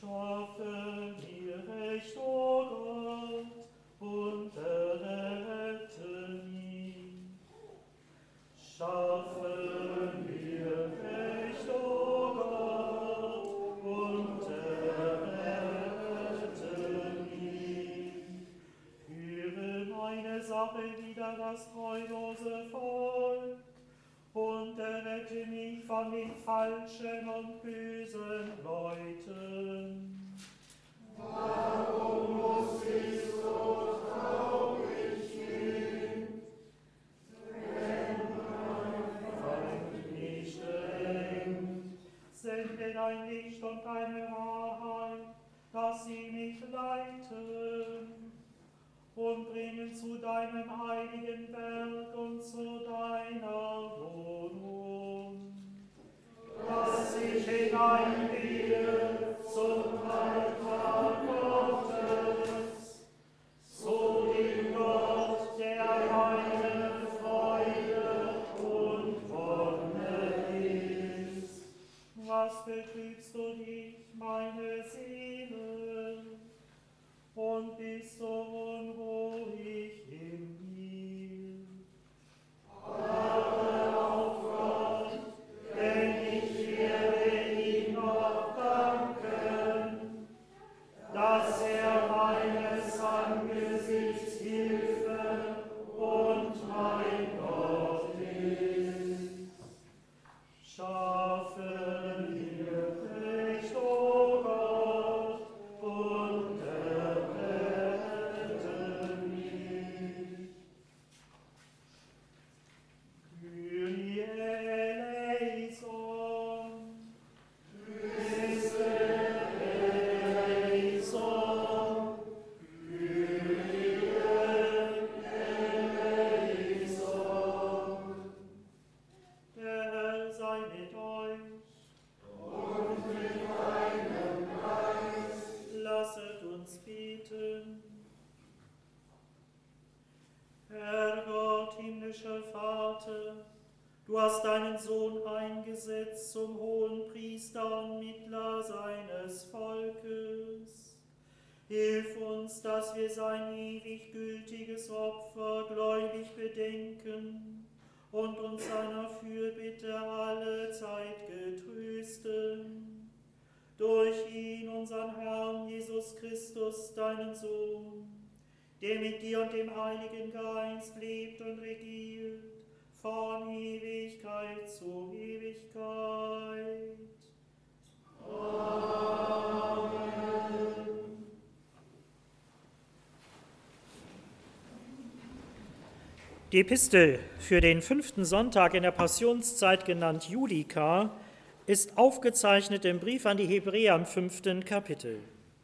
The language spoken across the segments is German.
Schaffe mir Recht, o Gott, und errette mich. Schaffe mir Recht, o Gott, und errette mich. Führe meine Sache wider das treulose Volk und errette mich von den falschen und bösen Leuten. Warum muss ich so traurig gehen, wenn mein Feind mich drängt? Sende dein Licht und deine Wahrheit, dass sie mich leiten und bringen zu deinem heiligen Berg und zu deiner Wohnung. Dass ich hineingehe zum Altar Gottes, zu dem Gott, der meine Freude und Wonne ist. Was betrübst du dich, meine Seele, und bist so unruhig in mir? Harre auf Gott, denn ich werde ihm noch danken, dass er meines Angesichts Hilfe und mein Gott ist. Schaffe mir Recht, o Gott, und errette mich. Kyrie eleison. Christe eleison. Kyrie eleison. Der Herr sei mit euch. Und mit deinem Geist. Lasset uns beten. Herr Gott, himmlischer Vater, du hast deinen Sohn eingesetzt zum Hohenpriester und Mittler seines Volkes. Hilf uns, dass wir sein ewig gültiges Opfer gläubig bedenken und uns seiner Fürbitte alle Zeit getrösten. Durch ihn, unseren Herrn Jesus Christus, deinen Sohn, der mit dir und dem Heiligen Geist lebt und regiert, von Ewigkeit zu Ewigkeit. Amen. Die Epistel für den 5. Sonntag in der Passionszeit, genannt Julika, ist aufgezeichnet im Brief an die Hebräer im 5. Kapitel.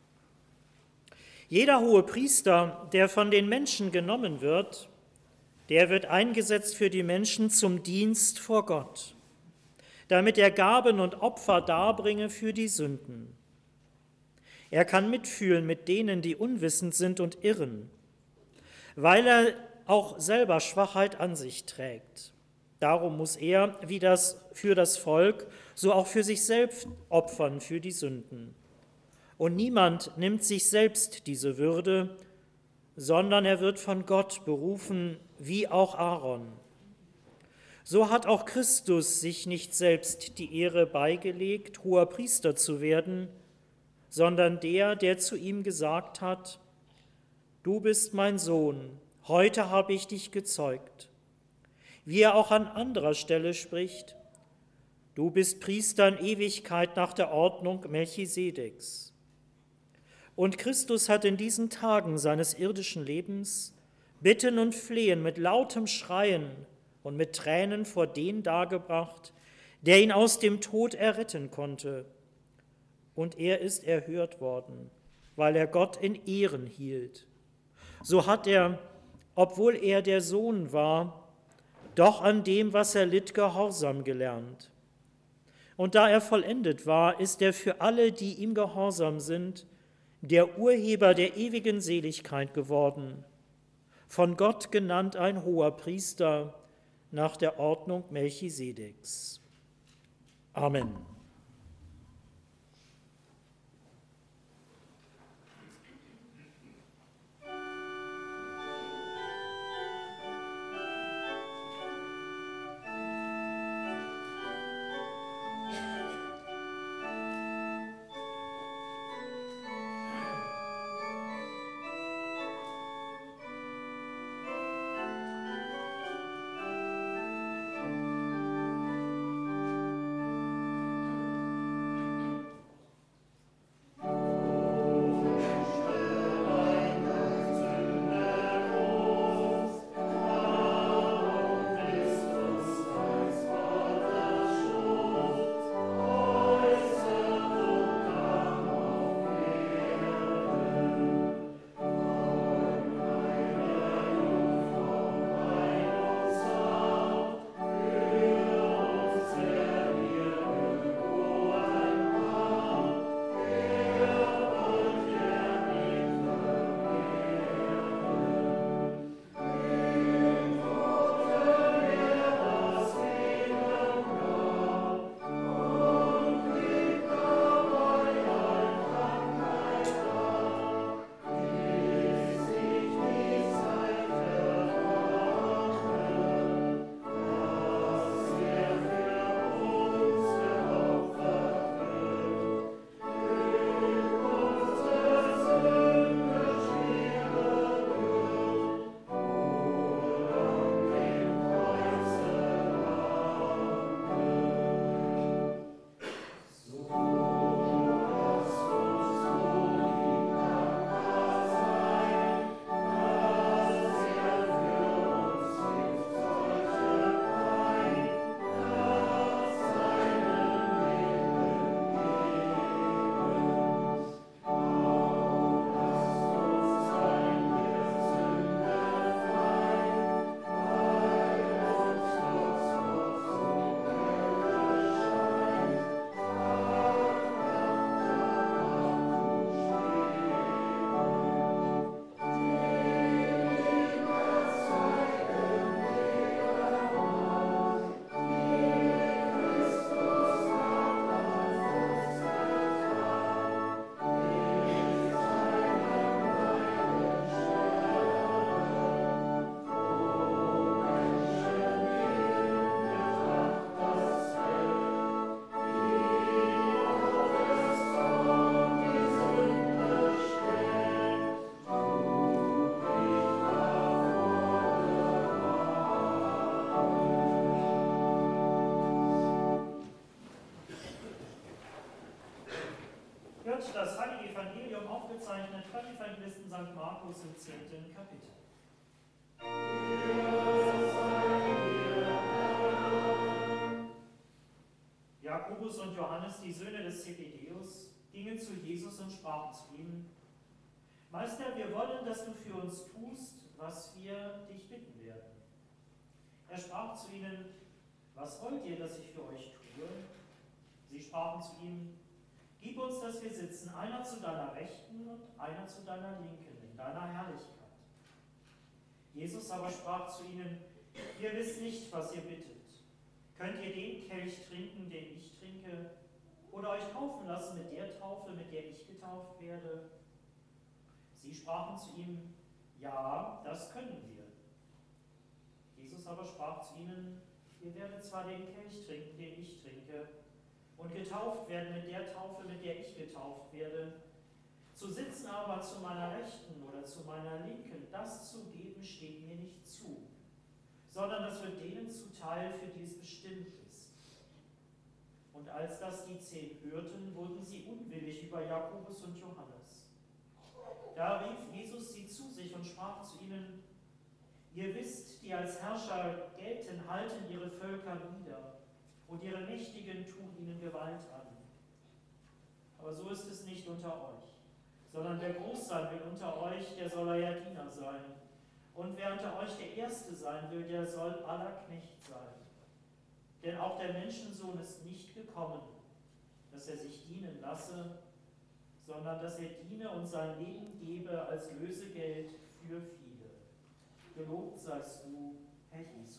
Jeder hohe Priester, der von den Menschen genommen wird, der wird eingesetzt für die Menschen zum Dienst vor Gott, damit er Gaben und Opfer darbringe für die Sünden. Er kann mitfühlen mit denen, die unwissend sind und irren, weil er auch selber Schwachheit an sich trägt. Darum muss er, wie das für das Volk, so auch für sich selbst opfern für die Sünden. Und niemand nimmt sich selbst diese Würde, sondern er wird von Gott berufen, wie auch Aaron. So hat auch Christus sich nicht selbst die Ehre beigelegt, hoher Priester zu werden, sondern der zu ihm gesagt hat: Du bist mein Sohn, heute habe ich dich gezeugt. Wie er auch an anderer Stelle spricht: Du bist Priester in Ewigkeit nach der Ordnung Melchisedeks. Und Christus hat in diesen Tagen seines irdischen Lebens Bitten und Flehen mit lautem Schreien und mit Tränen vor den dargebracht, der ihn aus dem Tod erretten konnte. Und er ist erhört worden, weil er Gott in Ehren hielt. So hat er, obwohl er der Sohn war, doch an dem, was er litt, Gehorsam gelernt. Und da er vollendet war, ist er für alle, die ihm gehorsam sind, der Urheber der ewigen Seligkeit geworden, von Gott genannt ein hoher Priester nach der Ordnung Melchisedeks. Amen. hört das Heilige Evangelium aufgezeichnet von Evangelisten St. Markus im 10. Kapitel. Jakobus und Johannes, die Söhne des Zebedeus, gingen zu Jesus und sprachen zu ihm: Meister, wir wollen, dass du für uns tust, was wir dich bitten werden. Er sprach zu ihnen: Was wollt ihr, dass ich für euch tue? Sie sprachen zu ihm: Gib uns, dass wir sitzen, einer zu deiner Rechten und einer zu deiner Linken, in deiner Herrlichkeit. Jesus aber sprach zu ihnen: Ihr wisst nicht, was ihr bittet. Könnt ihr den Kelch trinken, den ich trinke, oder euch taufen lassen mit der Taufe, mit der ich getauft werde? Sie sprachen zu ihm: Ja, das können wir. Jesus aber sprach zu ihnen: Ihr werdet zwar den Kelch trinken, den ich trinke, und getauft werden mit der Taufe, mit der ich getauft werde. Zu sitzen aber zu meiner Rechten oder zu meiner Linken, das zu geben, steht mir nicht zu, sondern das wird denen zuteil, für die es bestimmt ist. Und als das die 10 hörten, wurden sie unwillig über Jakobus und Johannes. Da rief Jesus sie zu sich und sprach zu ihnen: Ihr wisst, die als Herrscher gelten, halten ihre Völker nieder, und ihre Mächtigen tun ihnen Gewalt an. Aber so ist es nicht unter euch, sondern wer groß sein will unter euch, der soll euer Diener sein. Und wer unter euch der Erste sein will, der soll aller Knecht sein. Denn auch der Menschensohn ist nicht gekommen, dass er sich dienen lasse, sondern dass er diene und sein Leben gebe als Lösegeld für viele. Gelobt seist du, Herr Jesu.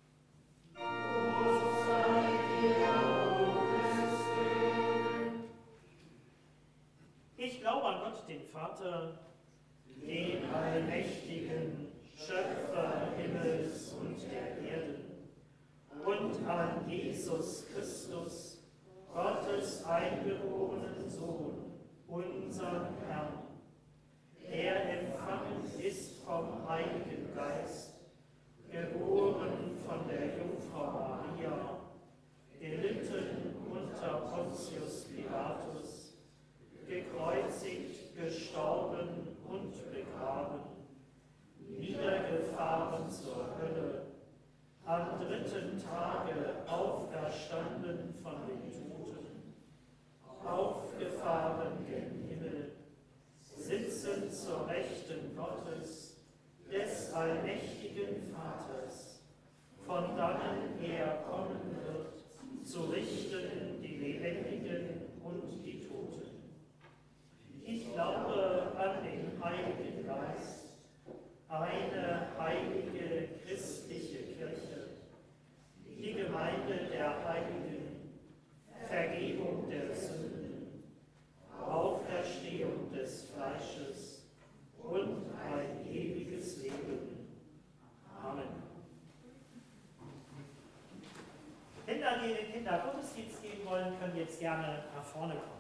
Ich glaube an Gott, den Vater, den Allmächtigen, Schöpfer Himmels und der Erde, und an Jesus Christus, Gottes eingeborenen Sohn, unseren Herrn, der empfangen ist vom Heiligen Geist, geboren von der Jungfrau Maria, gelitten unter Pontius Pilatus, gekreuzigt, gestorben und begraben, niedergefahren zur Hölle, am 3. Tage auferstanden von den Toten, aufgefahren gen Himmel, sitzend zur Rechten Gottes, des allmächtigen Vaters, von dannen er kommen wird, zu richten die Lebendigen und die Toten. Ich glaube an den Heiligen Geist, eine heilige christliche Kirche, die Gemeinde der Heiligen, Vergebung der Sünden, Auferstehung des Fleisches und ein ewiges Leben. Amen. Kinder, die in den Kindergottesdienst gehen wollen, können jetzt gerne nach vorne kommen.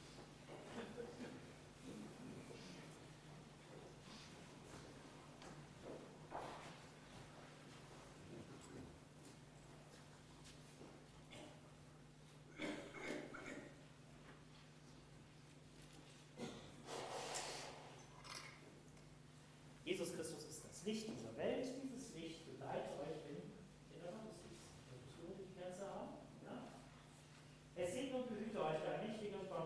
Jesus Christus ist das Licht dieser Welt. Dieses Licht begleitet euch in der Gottesdienst. Die Kerze haben. Ja? Es segne und behüte euch der mächtige und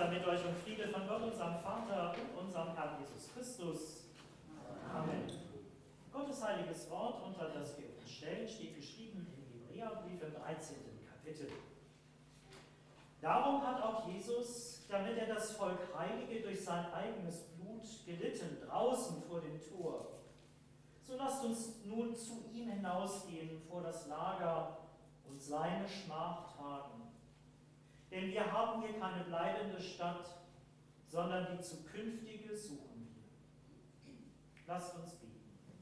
sei mit euch und Friede von Gott, unserem Vater und unserem Herrn Jesus Christus. Amen. Gottes heiliges Wort, unter das wir uns stellen, steht geschrieben im Hebräerbrief im 13. Kapitel. Darum hat auch Jesus, damit er das Volk heilige durch sein eigenes Blut, gelitten draußen vor dem Tor. So lasst uns nun zu ihm hinausgehen vor das Lager und seine Schmach tragen. Denn wir haben hier keine bleibende Stadt, sondern die zukünftige suchen wir. Lasst uns beten.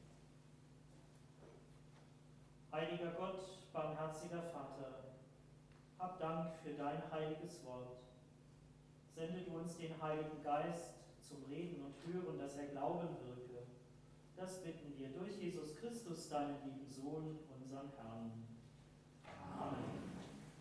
Heiliger Gott, barmherziger Vater, hab Dank für dein heiliges Wort. Sende du uns den Heiligen Geist zum Reden und Hören, dass er Glauben wirke. Das bitten wir durch Jesus Christus, deinen lieben Sohn, unseren Herrn. Amen.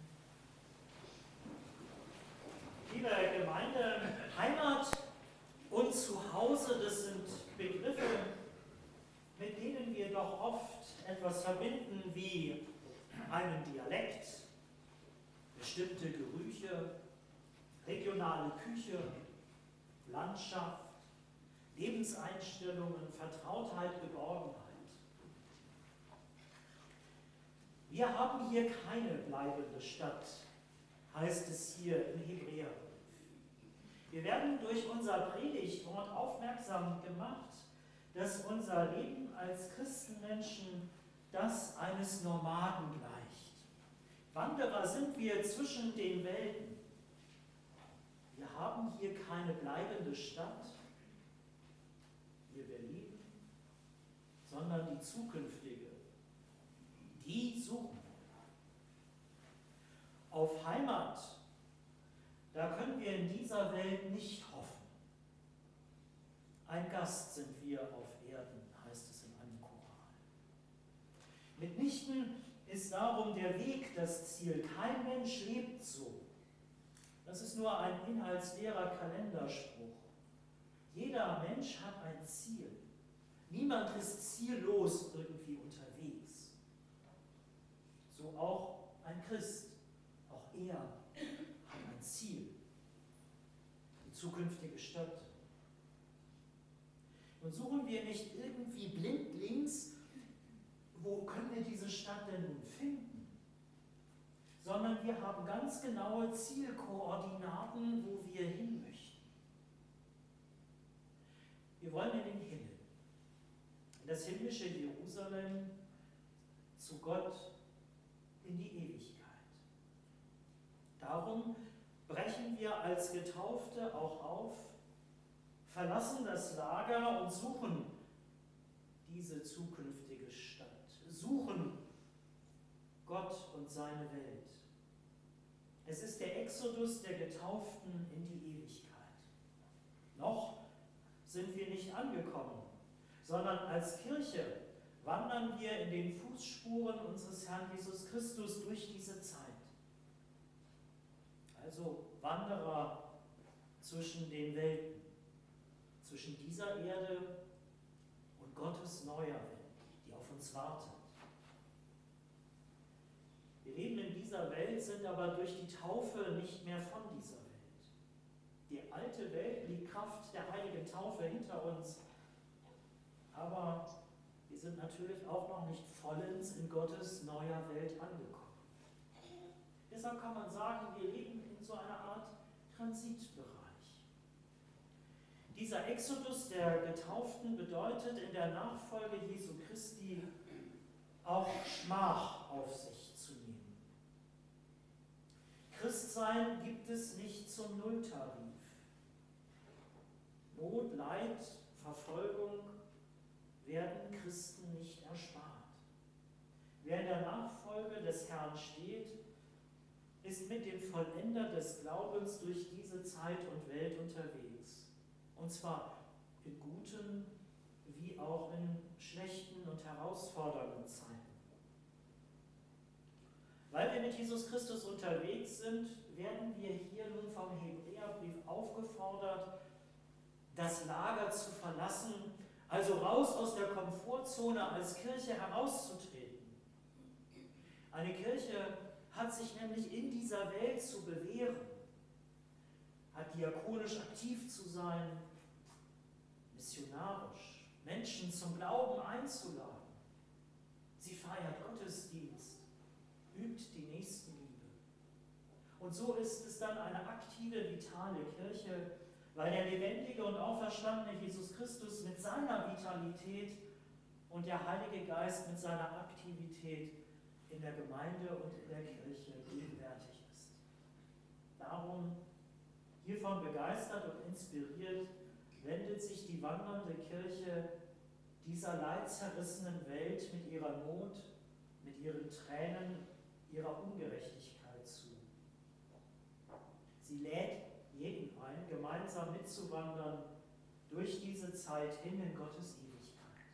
Liebe Gemeinde, Heimat und Zuhause, das sind Begriffe, mit denen wir doch oft etwas verbinden wie einen Dialekt, bestimmte Gerüche, regionale Küche, Landschaft, Lebenseinstellungen, Vertrautheit, Geborgenheit. Wir haben hier keine bleibende Stadt, heißt es hier im Hebräerbrief. Wir werden durch unser Predigtwort aufmerksam gemacht, dass unser Leben als Christenmenschen das eines Nomaden gleicht. Wanderer sind wir zwischen den Welten. Wir haben hier keine bleibende Stadt, hier Berlin, sondern die zukünftige. Die suchen wir. Auf Heimat, da können wir in dieser Welt nicht hoffen. Ein Gast sind wir auf Erden, heißt es in einem Choral. Mitnichten ist darum der Weg das Ziel. Kein Mensch lebt so. Das ist nur ein inhaltsleerer Kalenderspruch. Jeder Mensch hat ein Ziel. Niemand ist ziellos irgendwie unterwegs. So auch ein Christ. Auch er hat ein Ziel. Die zukünftige Stadt. Und suchen wir nicht irgendwie blindlings, wo können wir diese Stadt denn nun finden? Sondern wir haben ganz genaue Zielkoordinaten, wo wir hin möchten. Wir wollen in den Himmel, in das himmlische Jerusalem, zu Gott, in die Ewigkeit. Darum brechen wir als Getaufte auch auf, verlassen das Lager und suchen diese zukünftige Stadt, suchen Gott und seine Welt. Es ist der Exodus der Getauften in die Ewigkeit. Noch sind wir nicht angekommen, sondern als Kirche wandern wir in den Fußspuren unseres Herrn Jesus Christus durch diese Zeit. Also Wanderer zwischen den Welten, zwischen dieser Erde und Gottes neuer Welt, die auf uns wartet. Wir leben in dieser Welt, sind aber durch die Taufe nicht mehr von dieser Welt. Die alte Welt liegt Kraft der heiligen Taufe hinter uns, aber wir sind natürlich auch noch nicht vollends in Gottes neuer Welt angekommen. Deshalb kann man sagen, wir leben in so einer Art Transitbereich. Dieser Exodus der Getauften bedeutet in der Nachfolge Jesu Christi auch Schmach auf sich zu nehmen. Christsein gibt es nicht zum Nulltarif. Not, Leid, Verfolgung werden Christen nicht erspart. Wer in der Nachfolge des Herrn steht, ist mit dem Vollender des Glaubens durch diese Zeit und Welt unterwegs. Und zwar in guten wie auch in schlechten und herausfordernden Zeiten. Weil wir mit Jesus Christus unterwegs sind, werden wir hier nun vom Hebräerbrief aufgefordert, das Lager zu verlassen, also raus aus der Komfortzone als Kirche herauszutreten. Eine Kirche hat sich nämlich in dieser Welt zu bewähren. hat diakonisch aktiv zu sein, missionarisch, Menschen zum Glauben einzuladen. Sie feiert Gottesdienst, übt die Nächstenliebe. Und so ist es dann eine aktive, vitale Kirche, weil der lebendige und auferstandene Jesus Christus mit seiner Vitalität und der Heilige Geist mit seiner Aktivität in der Gemeinde und in der Kirche gegenwärtig ist. Darum, hiervon begeistert und inspiriert, wendet sich die wandernde Kirche dieser leidzerrissenen Welt mit ihrer Not, mit ihren Tränen, ihrer Ungerechtigkeit zu. Sie lädt jeden ein, gemeinsam mitzuwandern durch diese Zeit hin in Gottes Ewigkeit.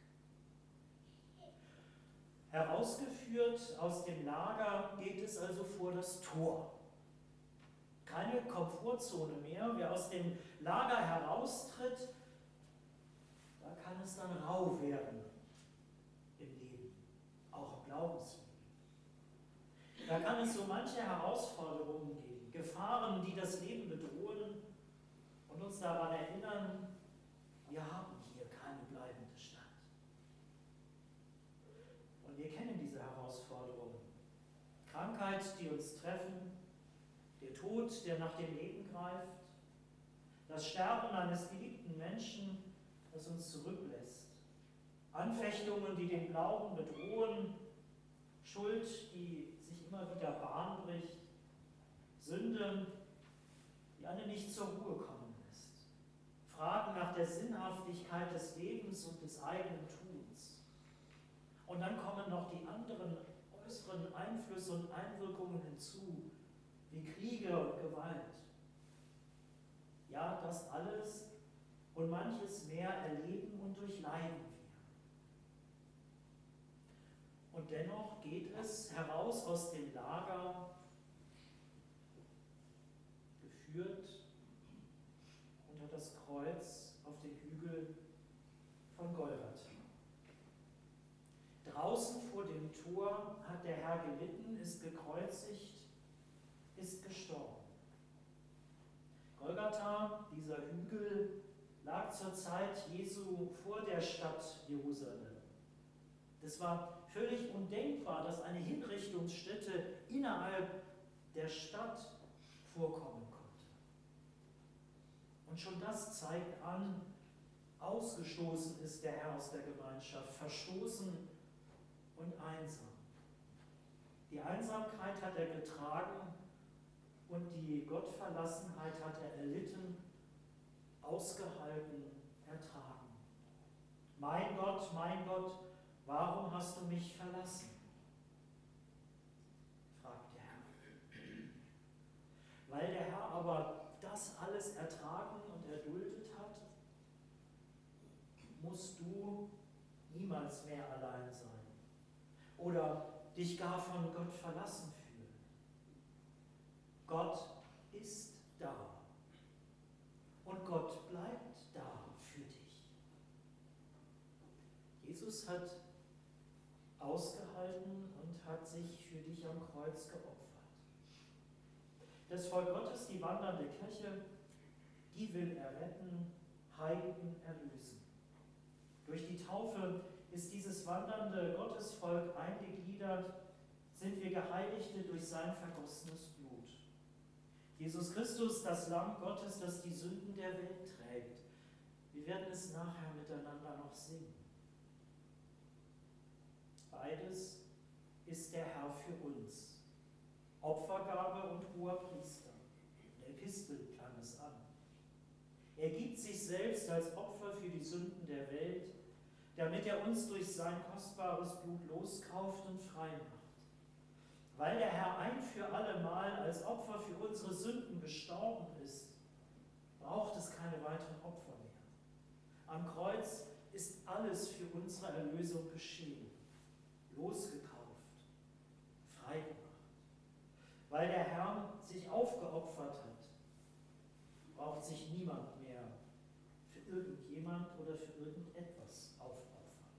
Herausgeführt aus dem Lager geht es also vor das Tor. Keine Komfortzone mehr. Wer aus dem Lager heraustritt, da kann es dann rau werden im Leben, auch im Glaubensleben. Da kann es so manche Herausforderungen geben, Gefahren, die das Leben bedrohen und uns daran erinnern, wir haben hier keine bleibende Stadt. Und wir kennen diese Herausforderungen. Krankheit, die uns treffen, der Tod, der nach dem Leben greift, das Sterben eines geliebten Menschen, das uns zurücklässt, Anfechtungen, die den Glauben bedrohen, Schuld, die sich immer wieder Bahn bricht, Sünde, die eine nicht zur Ruhe kommen lässt, Fragen nach der Sinnhaftigkeit des Lebens und des eigenen Tuns. Und dann kommen noch die anderen äußeren Einflüsse und Einwirkungen hinzu, wie Kriege und Gewalt. Ja, das alles und manches mehr erleben und durchleiden wir. Und dennoch geht es heraus aus dem Lager, geführt unter das Kreuz auf den Hügel von Golgatha. Draußen vor dem Tor hat der Herr gelitten, ist gekreuzigt, ist gestorben. Golgatha, dieser Hügel, lag zur Zeit Jesu vor der Stadt Jerusalem. Das war völlig undenkbar, dass eine Hinrichtungsstätte innerhalb der Stadt vorkommen konnte. Und schon das zeigt an, ausgestoßen ist der Herr aus der Gemeinschaft, verstoßen und einsam. Die Einsamkeit hat er getragen und die Gottverlassenheit hat er erlitten, ausgehalten, ertragen. Mein Gott, warum hast du mich verlassen? Fragt der Herr. Weil der Herr aber das alles ertragen und erduldet hat, musst du niemals mehr allein sein oder dich gar von Gott verlassen fühlen. Gott ist da und Gott bleibt da für dich. Jesus hat ausgehalten und hat sich für dich am Kreuz geopfert. Das Volk Gottes, die wandernde Kirche, die will er retten, heiligen, erlösen. Durch die Taufe ist dieses wandernde Gottesvolk eingegliedert, sind wir Geheiligte durch sein vergossenes Blut. Jesus Christus, das Lamm Gottes, das die Sünden der Welt trägt. Wir werden es nachher miteinander noch singen. Beides ist der Herr für uns. Opfergabe und hoher Priester. In der Epistel klang es an. Er gibt sich selbst als Opfer für die Sünden der Welt, damit er uns durch sein kostbares Blut loskauft und frei macht. Weil der Herr ein für alle Mal als Opfer für unsere Sünden gestorben ist, braucht es keine weiteren Opfer mehr. Am Kreuz ist alles für unsere Erlösung geschehen, losgekauft, frei gemacht. Weil der Herr sich aufgeopfert hat, braucht sich niemand mehr für irgendjemand oder für irgendetwas aufopfern.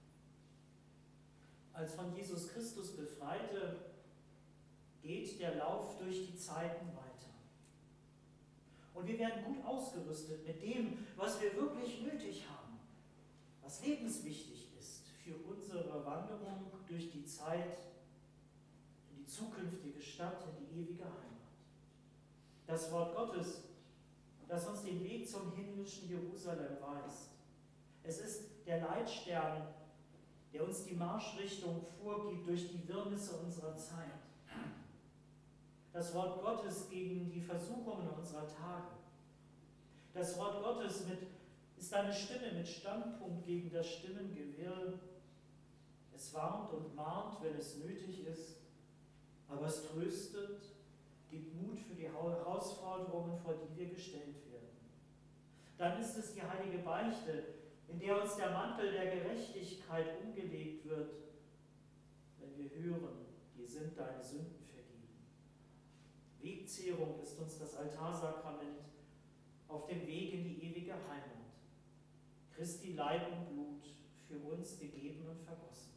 Als von Jesus Christus Befreite geht der Lauf durch die Zeiten weiter. Und wir werden gut ausgerüstet mit dem, was wir wirklich nötig haben, was lebenswichtig ist für unsere Wanderung durch die Zeit, in die zukünftige Stadt, in die ewige Heimat. Das Wort Gottes, das uns den Weg zum himmlischen Jerusalem weist. Es ist der Leitstern, der uns die Marschrichtung vorgibt durch die Wirrnisse unserer Zeit. Das Wort Gottes gegen die Versuchungen unserer Tage. Das Wort Gottes ist eine Stimme mit Standpunkt gegen das Stimmengewirr. Es warnt und mahnt, wenn es nötig ist, aber es tröstet, gibt Mut für die Herausforderungen, vor die wir gestellt werden. Dann ist es die heilige Beichte, in der uns der Mantel der Gerechtigkeit umgelegt wird, wenn wir hören, dir sind deine Sünden vergeben. Wegzehrung ist uns das Altarsakrament auf dem Weg in die ewige Heimat. Christi Leib und Blut für uns gegeben und vergossen.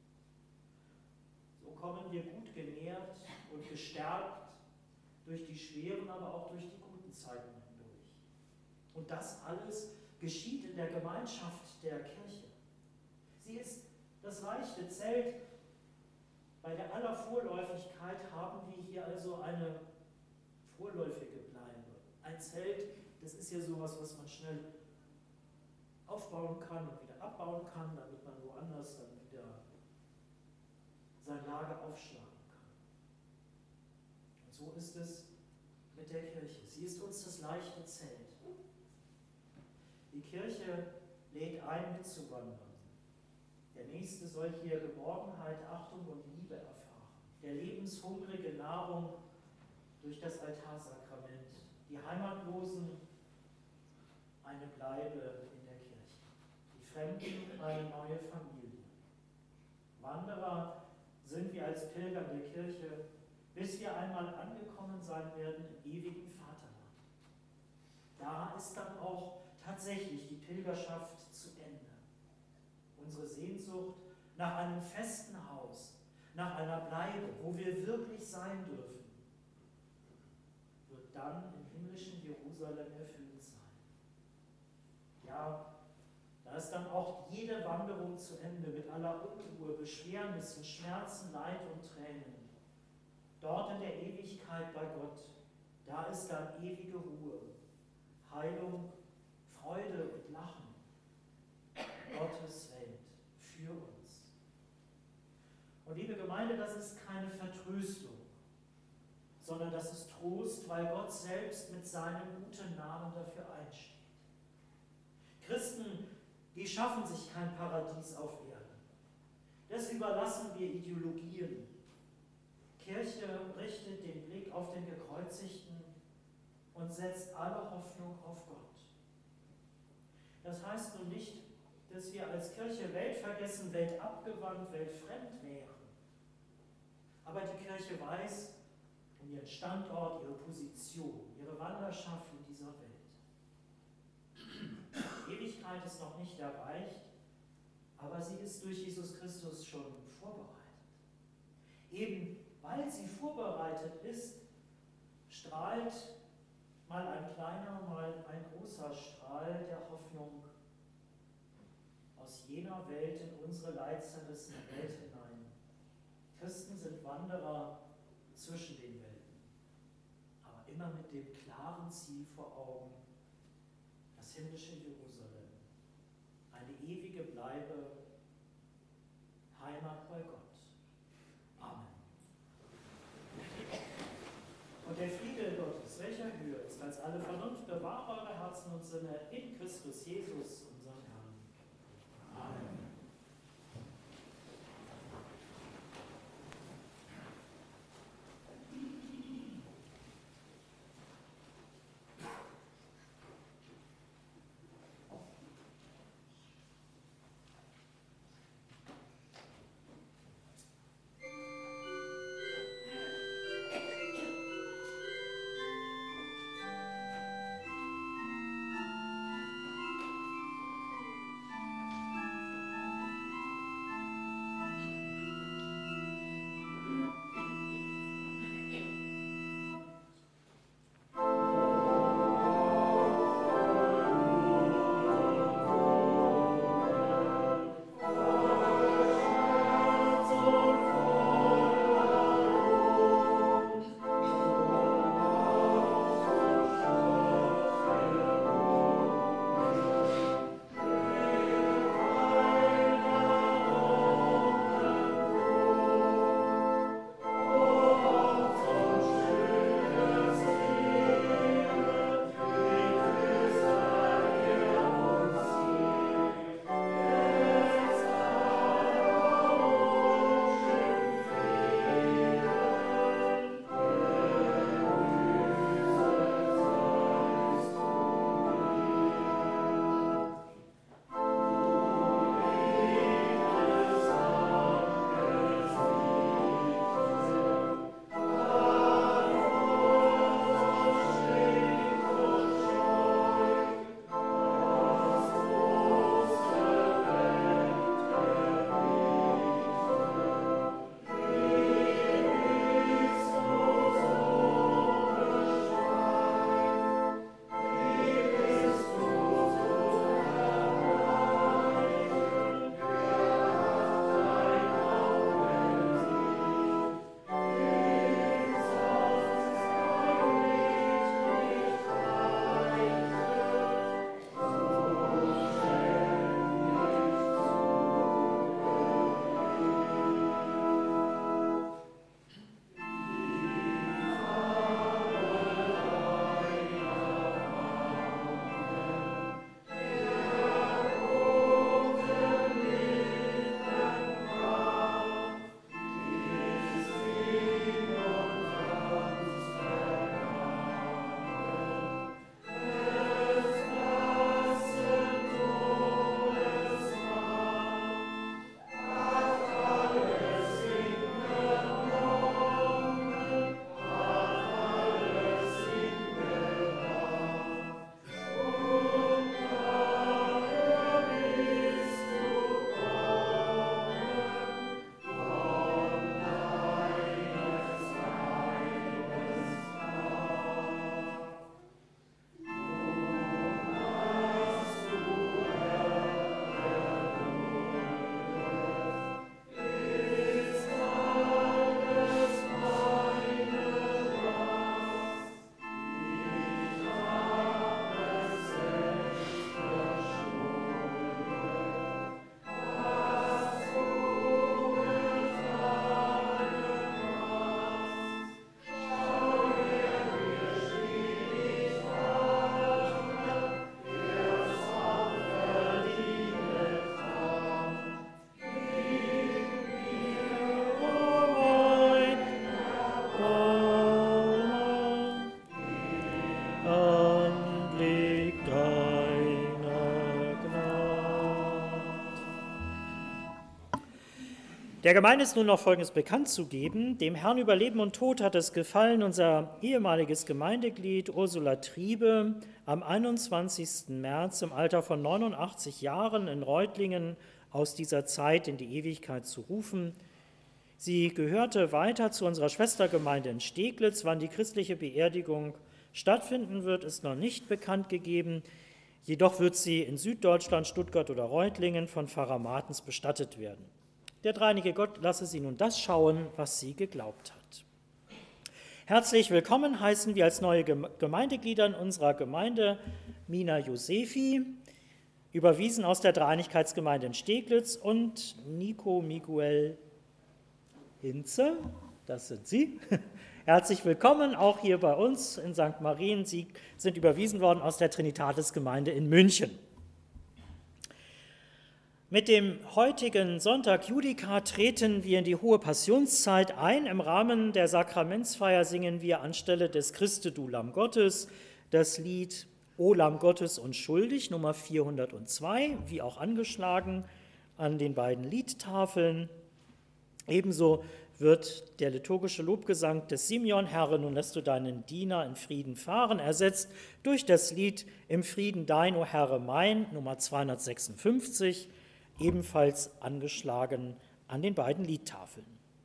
So kommen wir gut genährt und gestärkt durch die schweren, aber auch durch die guten Zeiten hindurch. Und das alles geschieht in der Gemeinschaft der Kirche. Sie ist das leichte Zelt. Bei der aller Vorläufigkeit haben wir hier also eine vorläufige Bleibe. Ein Zelt, das ist ja sowas, was man schnell aufbauen kann und wieder abbauen kann, damit man woanders dann wieder sein Lager aufschlagen kann. Und so ist es mit der Kirche. Sie ist uns das leichte Zelt. Die Kirche lädt ein, mitzuwandern. Der Nächste soll hier Geborgenheit, Achtung und Liebe erfahren. Der Lebenshungrige Nahrung durch das Altarsakrament. Die Heimatlosen eine Bleibe in der Kirche. Die Fremden eine neue Familie. Wanderer sind wir als Pilger in der Kirche, bis wir einmal angekommen sein werden im ewigen Vaterland. Da ist dann auch tatsächlich die Pilgerschaft zu Ende. Unsere Sehnsucht nach einem festen Haus, nach einer Bleibe, wo wir wirklich sein dürfen, wird dann im himmlischen Jerusalem erfüllt sein. Ja, da ist dann auch jede Wanderung zu Ende mit aller Unruhe, Beschwernissen, Schmerzen, Leid und Tränen. Dort in der Ewigkeit bei Gott, da ist dann ewige Ruhe, Heilung, Freude und Lachen. Gottes Welt für uns. Und liebe Gemeinde, das ist keine Vertröstung, sondern das ist Trost, weil Gott selbst mit seinem guten Namen dafür einsteht. Christen, die schaffen sich kein Paradies auf Erden. Das überlassen wir Ideologien. Kirche richtet den Blick auf den Gekreuzigten und setzt alle Hoffnung auf Gott. Das heißt nun nicht, dass wir als Kirche weltvergessen, weltabgewandt, weltfremd wären. Aber die Kirche weiß um ihren Standort, ihre Position, ihre Wanderschaft in dieser Welt. Die Ewigkeit ist noch nicht erreicht, aber sie ist durch Jesus Christus schon vorbereitet. Eben weil sie vorbereitet ist, strahlt mal ein kleiner, mal ein großer Strahl der Hoffnung aus jener Welt in unsere leidzerrissene Welt hinein. Christen sind Wanderer zwischen den Welten, aber immer mit dem klaren Ziel vor Augen, das himmlische Jerusalem, eine ewige Bleibe, Heimat bei Gott. Amen. Und der Friede Gottes, welcher höher ist als alle Vernunft, bewahre eure Herzen und Sinne in Christus Jesus, unserem Herrn. Amen. Der Gemeinde ist nun noch Folgendes bekannt zu geben. Dem Herrn über Leben und Tod hat es gefallen, unser ehemaliges Gemeindeglied Ursula Triebe am 21. März im Alter von 89 Jahren in Reutlingen aus dieser Zeit in die Ewigkeit zu rufen. Sie gehörte weiter zu unserer Schwestergemeinde in Steglitz. Wann die christliche Beerdigung stattfinden wird, ist noch nicht bekannt gegeben. Jedoch wird sie in Süddeutschland, Stuttgart oder Reutlingen von Pfarrer Martens bestattet werden. Der dreieinige Gott lasse sie nun das schauen, was sie geglaubt hat. Herzlich willkommen heißen wir als neue Gemeindeglieder in unserer Gemeinde Mina Josefi, überwiesen aus der Dreieinigkeitsgemeinde in Steglitz, und Nico Miguel Hinze, das sind Sie. Herzlich willkommen auch hier bei uns in St. Marien. Sie sind überwiesen worden aus der Trinitatisgemeinde in München. Mit dem heutigen Sonntag Judica treten wir in die hohe Passionszeit ein. Im Rahmen der Sakramentsfeier singen wir anstelle des Christe, du Lamm Gottes das Lied O Lamm Gottes unschuldig, Nummer 402, wie auch angeschlagen an den beiden Liedtafeln. Ebenso wird der liturgische Lobgesang des Simeon, Herre, nun lässt du deinen Diener in Frieden fahren, ersetzt durch das Lied Im Frieden dein, o Herre mein, Nummer 256, ebenfalls angeschlagen an den beiden Liedtafeln.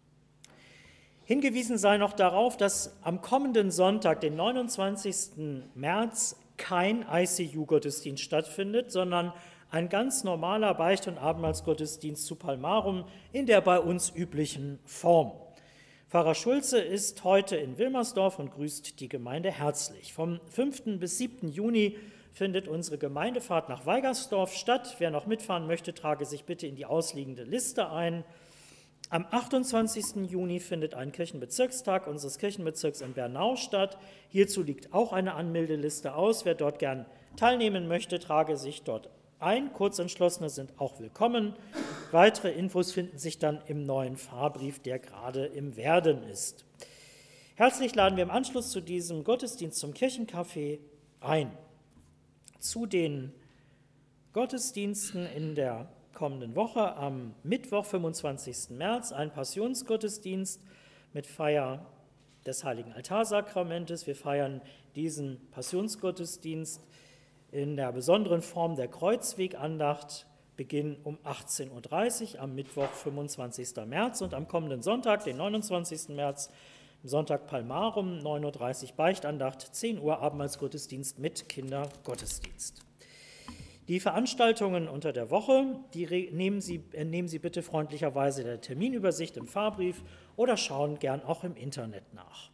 Hingewiesen sei noch darauf, dass am kommenden Sonntag, den 29. März, kein ICU-Gottesdienst stattfindet, sondern ein ganz normaler Beicht- und Abendmahlsgottesdienst zu Palmarum in der bei uns üblichen Form. Pfarrer Schulze ist heute in Wilmersdorf und grüßt die Gemeinde herzlich. Vom 5. bis 7. Juni findet unsere Gemeindefahrt nach Weigersdorf statt. Wer noch mitfahren möchte, trage sich bitte in die ausliegende Liste ein. Am 28. Juni findet ein Kirchenbezirkstag unseres Kirchenbezirks in Bernau statt. Hierzu liegt auch eine Anmeldeliste aus. Wer dort gern teilnehmen möchte, trage sich dort ein. Kurzentschlossene sind auch willkommen. Weitere Infos finden sich dann im neuen Fahrbrief, der gerade im Werden ist. Herzlich laden wir im Anschluss zu diesem Gottesdienst zum Kirchencafé ein. Zu den Gottesdiensten in der kommenden Woche am Mittwoch, 25. März, ein Passionsgottesdienst mit Feier des Heiligen Altarsakramentes. Wir feiern diesen Passionsgottesdienst in der besonderen Form der Kreuzwegandacht, Beginn um 18.30 Uhr am Mittwoch, 25. März, und am kommenden Sonntag, den 29. März, am Sonntag Palmarum, 9.30 Uhr Beichtandacht, 10 Uhr Abendmahlsgottesdienst mit Kindergottesdienst. Die Veranstaltungen unter der Woche, die entnehmen Sie bitte freundlicherweise der Terminübersicht im Fahrbrief oder schauen gern auch im Internet nach.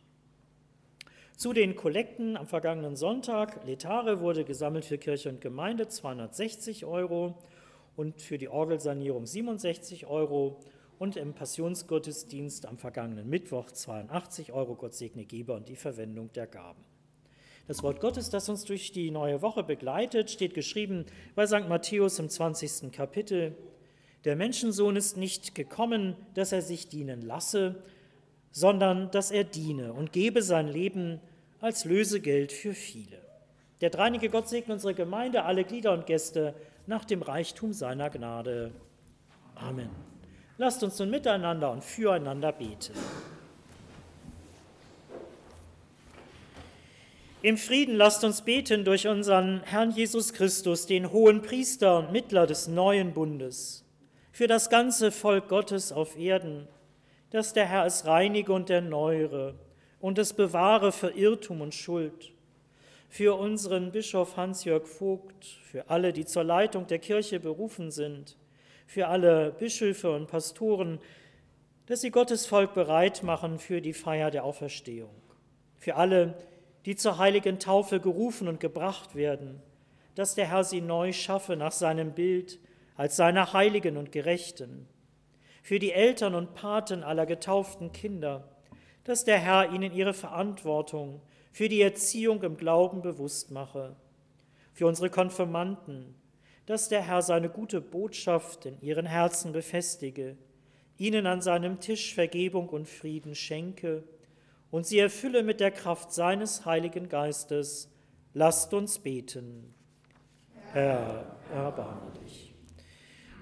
Zu den Kollekten am vergangenen Sonntag: Letare wurde gesammelt für Kirche und Gemeinde 260 € und für die Orgelsanierung 67 € und im Passionsgottesdienst am vergangenen Mittwoch 82 €. Gott segne Geber und die Verwendung der Gaben. Das Wort Gottes, das uns durch die neue Woche begleitet, steht geschrieben bei St. Matthäus im 20. Kapitel. Der Menschensohn ist nicht gekommen, dass er sich dienen lasse, sondern dass er diene und gebe sein Leben als Lösegeld für viele. Der dreieinige Gott segne unsere Gemeinde, alle Glieder und Gäste nach dem Reichtum seiner Gnade. Amen. Lasst uns nun miteinander und füreinander beten. Im Frieden lasst uns beten durch unseren Herrn Jesus Christus, den hohen Priester und Mittler des neuen Bundes, für das ganze Volk Gottes auf Erden, dass der Herr es reinige und erneuere und es bewahre für Irrtum und Schuld, für unseren Bischof Hans-Jörg Vogt, für alle, die zur Leitung der Kirche berufen sind, für alle Bischöfe und Pastoren, dass sie Gottes Volk bereit machen für die Feier der Auferstehung, für alle, die zur heiligen Taufe gerufen und gebracht werden, dass der Herr sie neu schaffe nach seinem Bild als seiner Heiligen und Gerechten, für die Eltern und Paten aller getauften Kinder, dass der Herr ihnen ihre Verantwortung für die Erziehung im Glauben bewusst mache, für unsere Konfirmanden, dass der Herr seine gute Botschaft in ihren Herzen befestige, ihnen an seinem Tisch Vergebung und Frieden schenke und sie erfülle mit der Kraft seines Heiligen Geistes. Lasst uns beten. Herr, erbarme dich.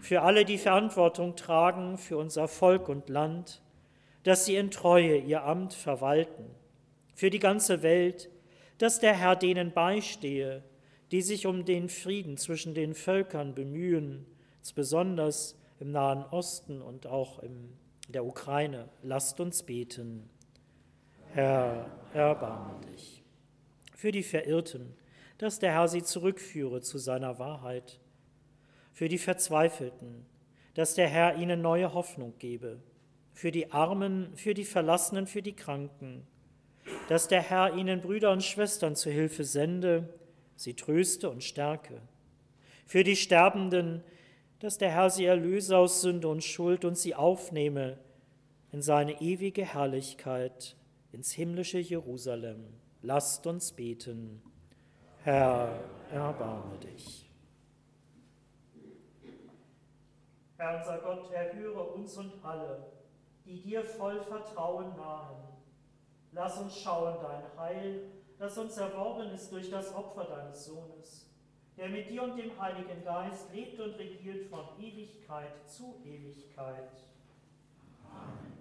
für alle, die Verantwortung tragen für unser Volk und Land, dass sie in Treue ihr Amt verwalten, für die ganze Welt, dass der Herr denen beistehe, die sich um den Frieden zwischen den Völkern bemühen, besonders im Nahen Osten und auch in der Ukraine. Lasst uns beten. Herr, erbarme dich. Für die Verirrten, dass der Herr sie zurückführe zu seiner Wahrheit. Für die Verzweifelten, dass der Herr ihnen neue Hoffnung gebe. Für die Armen, für die Verlassenen, für die Kranken, dass der Herr ihnen Brüder und Schwestern zu Hilfe sende, sie tröste und stärke. Für die Sterbenden, dass der Herr sie erlöse aus Sünde und Schuld und sie aufnehme in seine ewige Herrlichkeit, ins himmlische Jerusalem. Lasst uns beten. Herr, erbarme dich. Herr unser Gott, erhöre uns und alle, die dir voll Vertrauen nahen. Lass uns schauen dein Heil, das uns erworben ist durch das Opfer deines Sohnes, der mit dir und dem Heiligen Geist lebt und regiert von Ewigkeit zu Ewigkeit. Amen.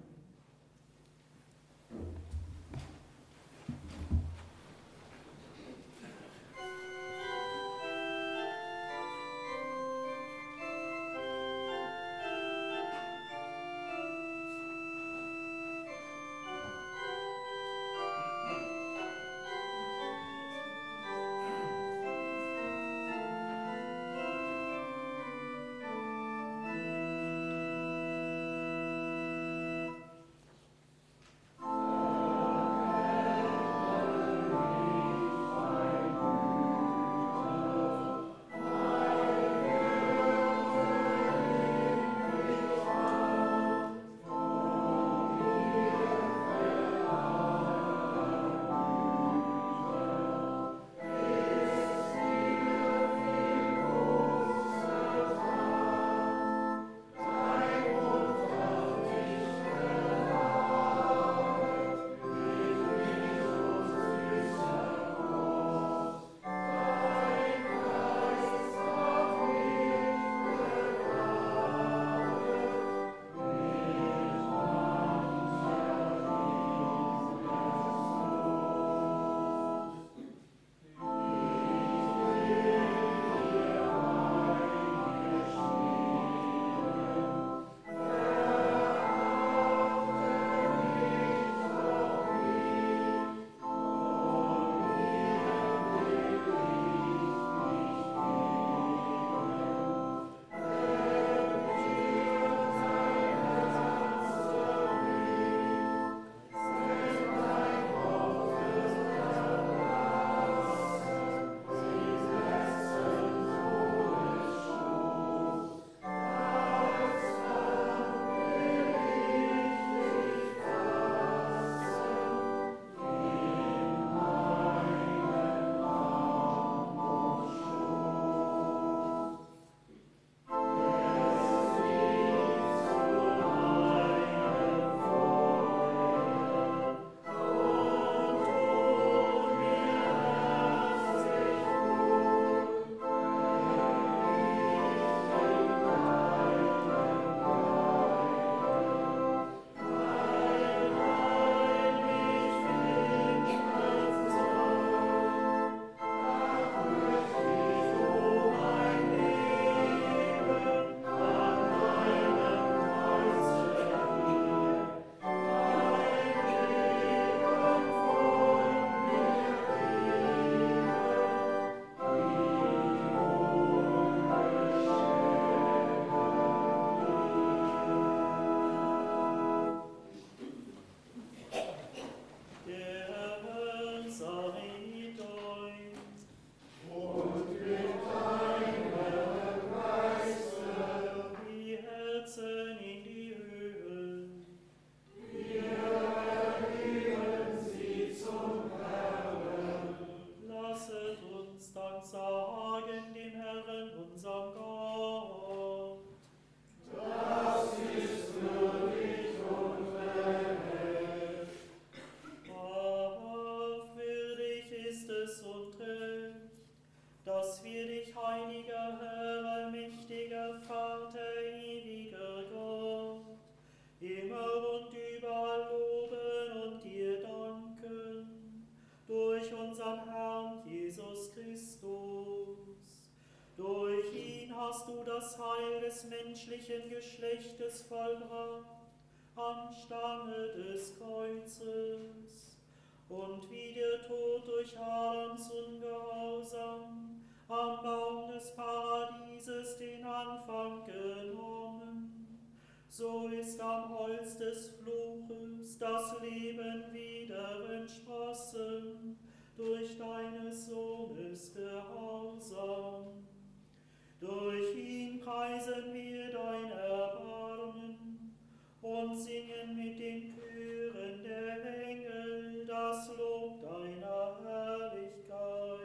das Heil des menschlichen Geschlechtes vollbracht am Stamme des Kreuzes und wie der Tod durch Adams Ungehorsam am Baum des Paradieses den Anfang genommen, so ist am Holz des Fluches das Leben wieder entsprossen durch deines Sohnes Gehorsam. Durch ihn preisen wir dein Erbarmen und singen mit den Chören der Engel das Lob deiner Herrlichkeit.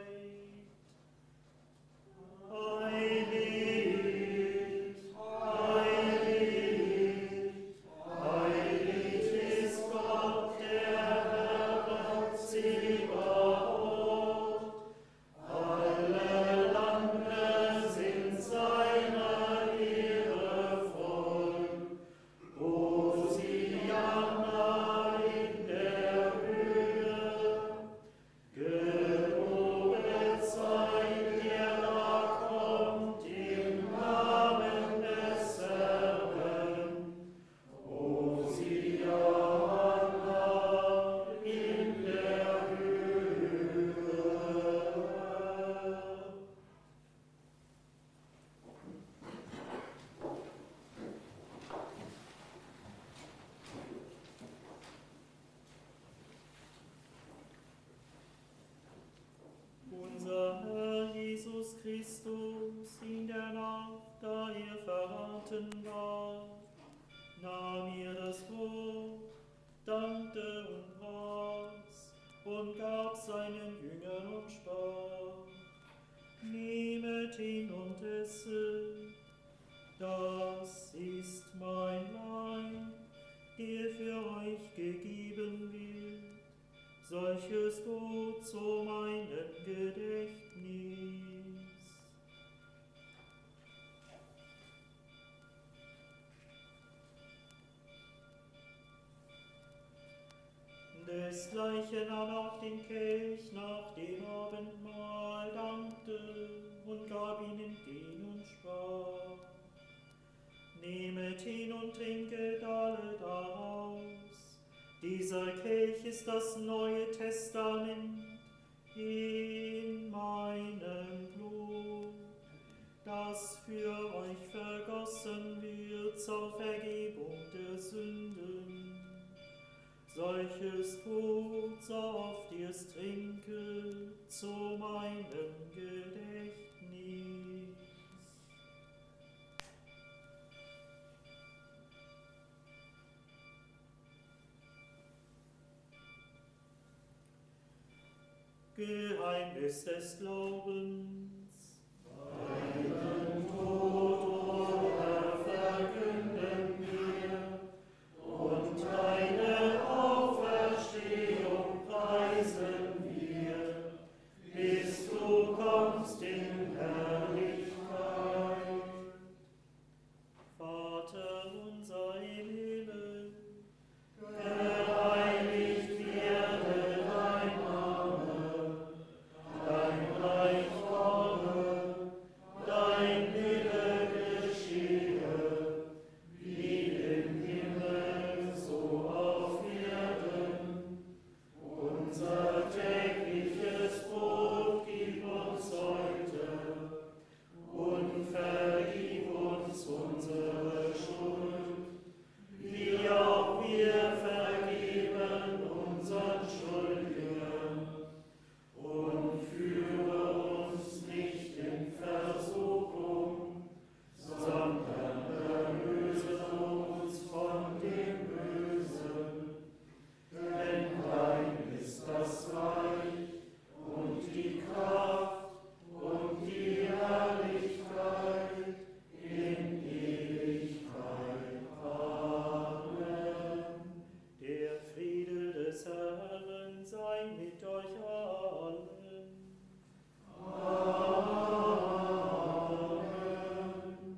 Heilig, heilig, heilig ist Gott, der Herr Zebaoth. Alle Lande sind seiner Ehre voll. Hosianna in der Höhe. Gelobet sei der da kommt im Namen des Herrn. Hosianna in der Höhe. Unser Herr Jesus Christus, in der Nacht, da er verraten war, nahm er das Brot, dankte und brach's und gab seinen Jüngern und sprach: Nehmet ihn und esset, das ist mein Leib, der für euch gegeben wird. Solches tut zu meinem Gedächtnis. Desgleichen nahm auch den Kelch nach dem Abendmahl, dankte und gab ihnen den und sprach: Nehmet ihn und trinket alle daraus. Dieser Kelch ist das Neue Testament in meinem Blut, das für euch vergossen wird zur Vergebung der Sünden. Solches tut, so oft ihr es trinket, zu meinem Gedächtnis. Geheimnis des Glaubens. Deinen Tod, o Herr, verkünden wir, und deine Auferstehung preisen wir, bis du kommst in Herrlichkeit. Vater unser im Himmel, geheiligt werde dein Name, dein Reich komme, dein Wille geschehe, wie im Himmel, so auf Erden. Unser tägliches Brot gib uns heute und vergib uns unsere Schuld, wie auch wir vergeben unseren Schuldigern. Und führe uns nicht in Versuchung, sondern erlöse uns von dem Bösen. Denn dein ist das Reich und die Kraft und die Herrlichkeit in Ewigkeit. Amen. Der Friede des Herrn sei mit euch allen. Amen.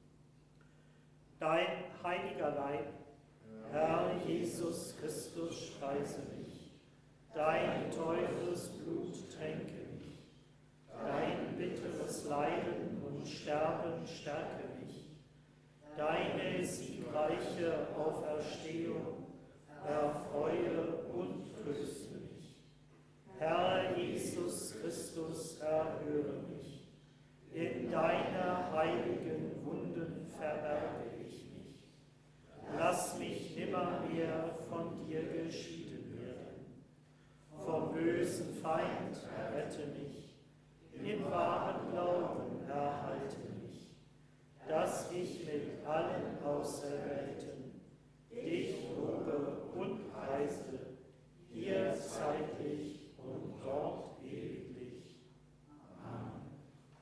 Dein heiliger Leib, Herr Jesus Christus, speise mich. Dein teures Blut tränke mich. Dein bitteres Leiden und und Sterben stärke mich. Deine siegreiche Auferstehung erfreue und tröste mich. Herr Jesus Christus, erhöre mich. In deine heiligen Wunden verberge ich mich. Lass mich nimmermehr von dir geschieden werden. Vom bösen Feind errette mich. Im wahren Glauben erhalte mich, dass ich mit allen Auserwählten dich lobe und preise, hier zeitlich und dort ewiglich. Amen.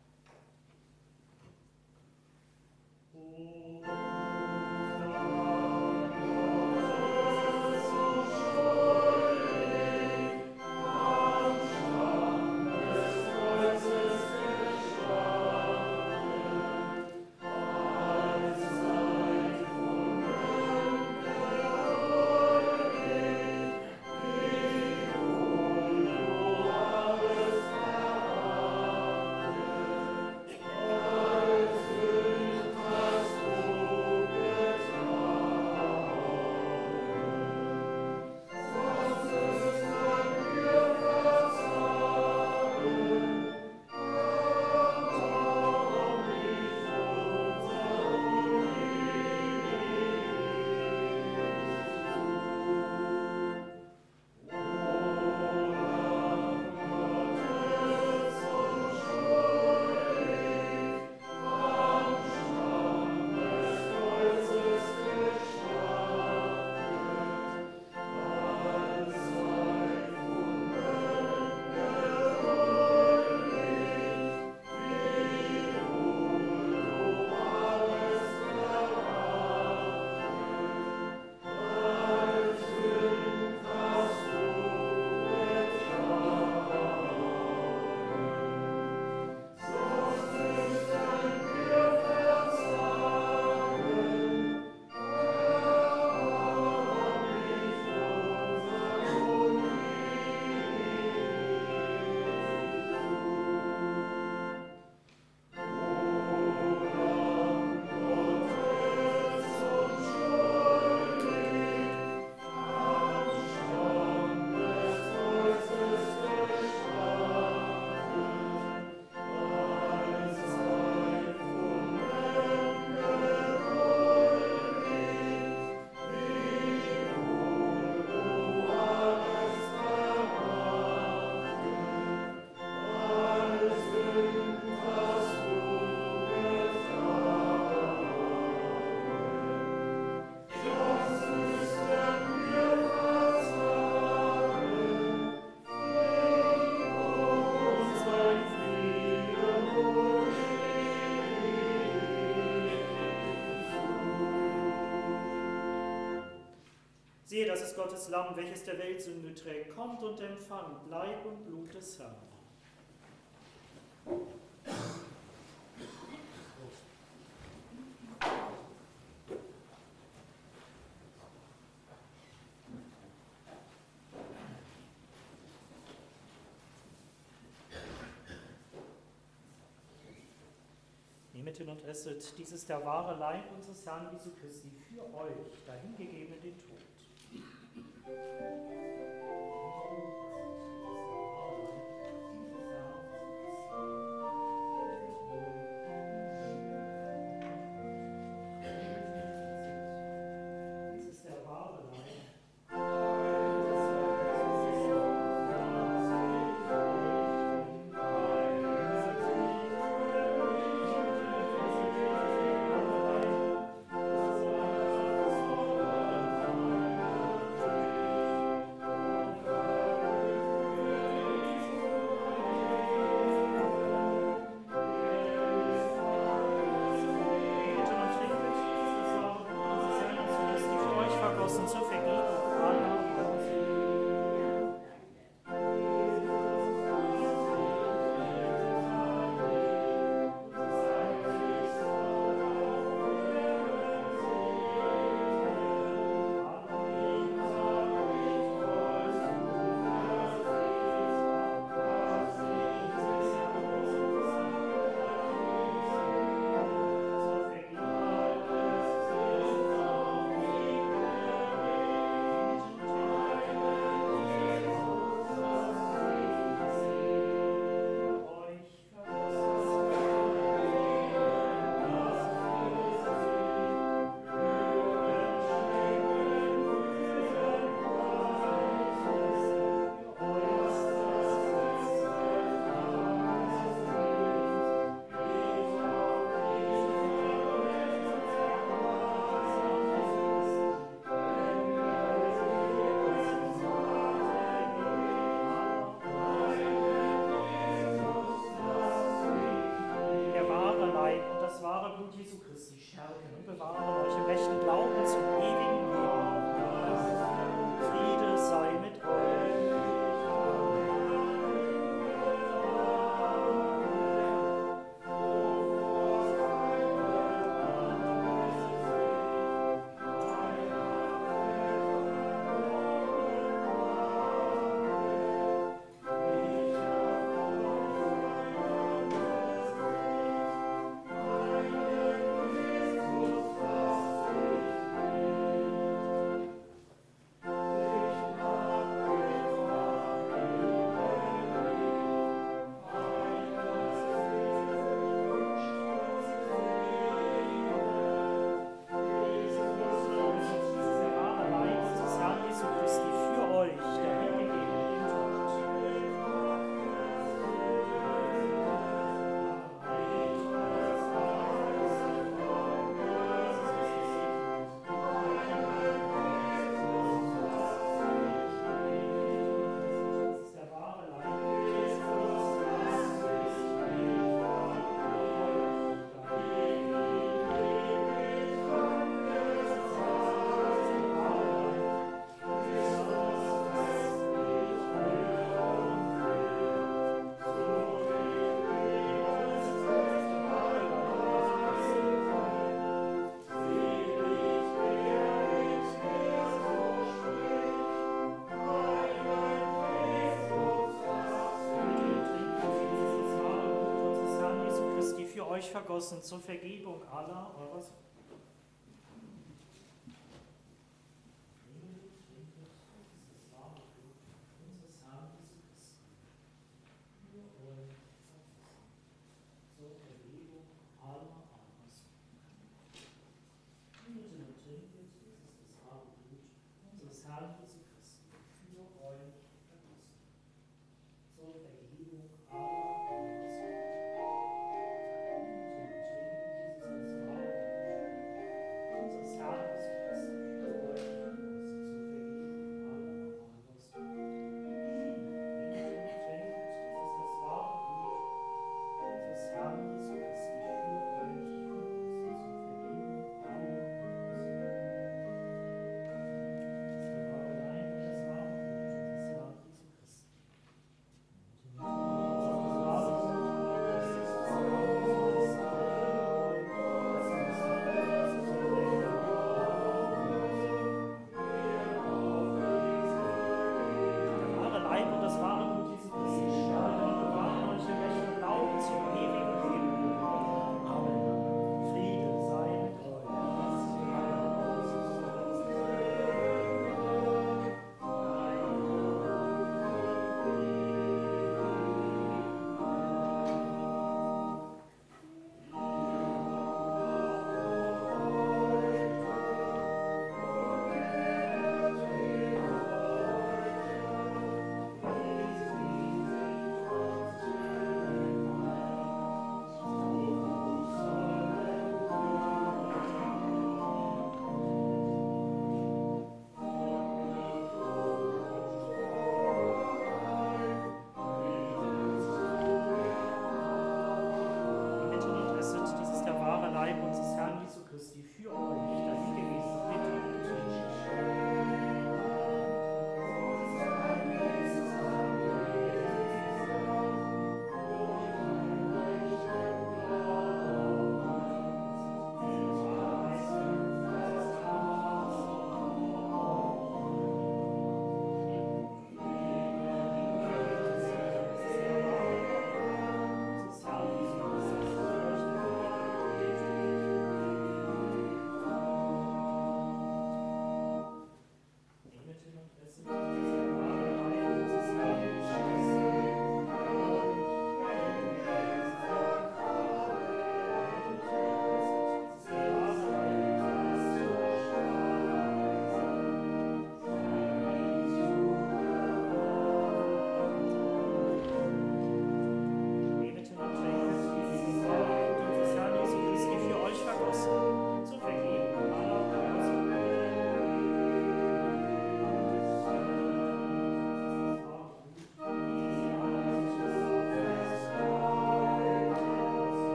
Siehe, das ist Gottes Lamm, welches der Welt Sünde trägt. Kommt und empfangt Leib und Blut des Herrn. Nehmet hin und esset, dies ist der wahre Leib unseres Herrn Jesu Christi für euch, dahingegeben in den Tod. Amen. euch vergossen zur Vergebung aller eurer Sünden.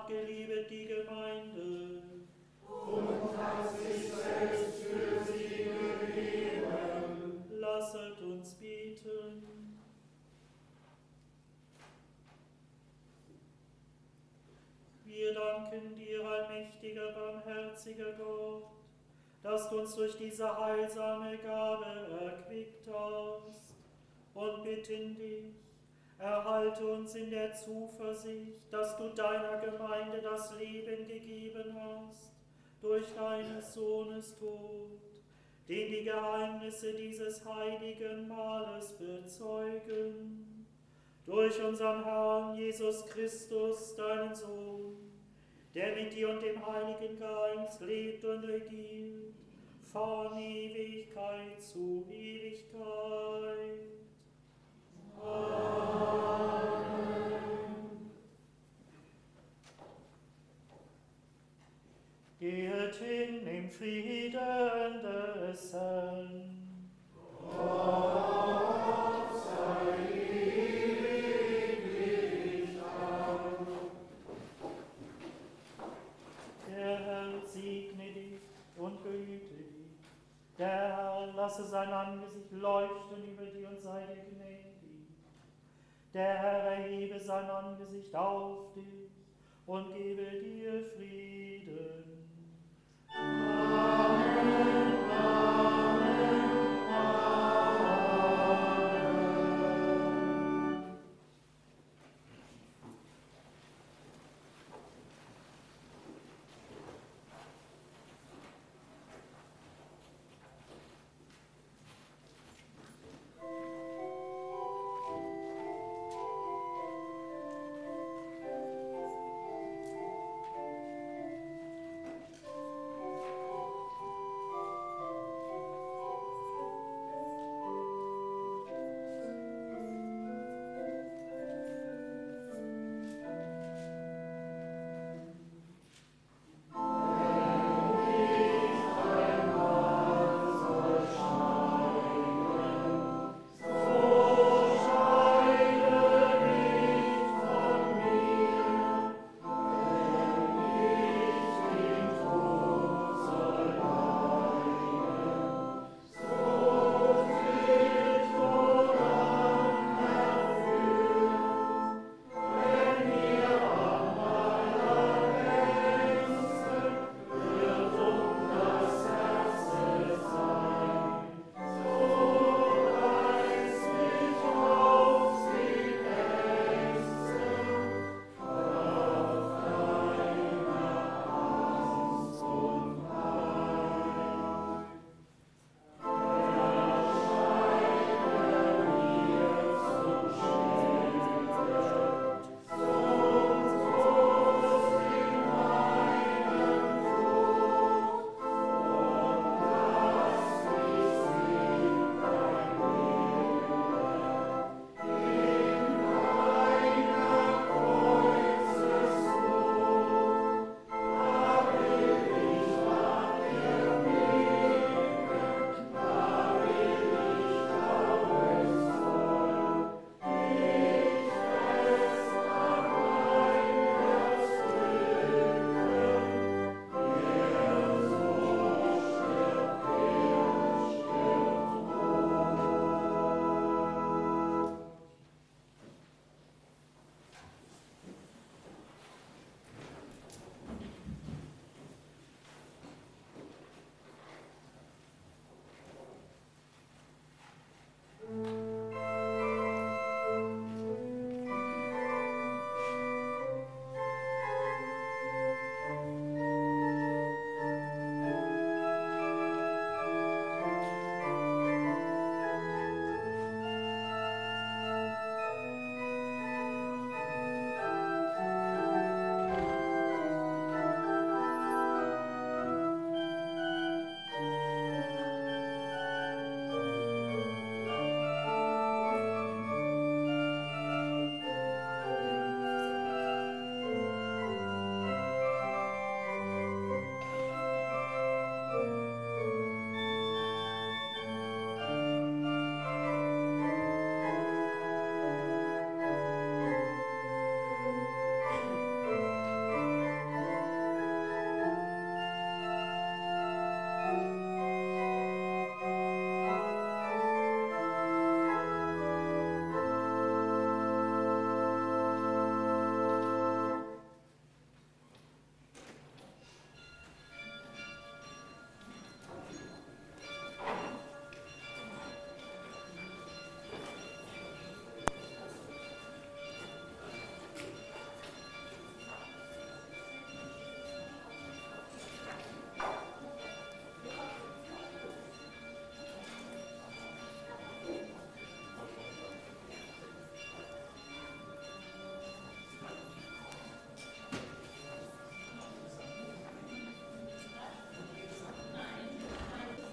hat geliebet die Gemeinde und hat sich selbst für sie gegeben. Lasset uns beten. Wir danken dir, allmächtiger, barmherziger Gott, dass du uns durch diese heilsame Gabe erquickt hast, und bitten dich, erhalte uns in der Zuversicht, dass du deiner Gemeinde das Leben gegeben hast, durch deines Sohnes Tod, den die Geheimnisse dieses heiligen Mahles bezeugen, durch unseren Herrn Jesus Christus, deinen Sohn, der mit dir und dem Heiligen Geist lebt und regiert, von Ewigkeit zu Ewigkeit. Amen. Geht hin im Frieden des Herrn. Gott sei ewiglich Dank. Der Herr segne dich und behüte dich. Der Herr lasse sein Angesicht leuchten über dir und sei dir gnädig. Der Herr erhebe sein Angesicht auf dich und gebe dir Frieden. Amen.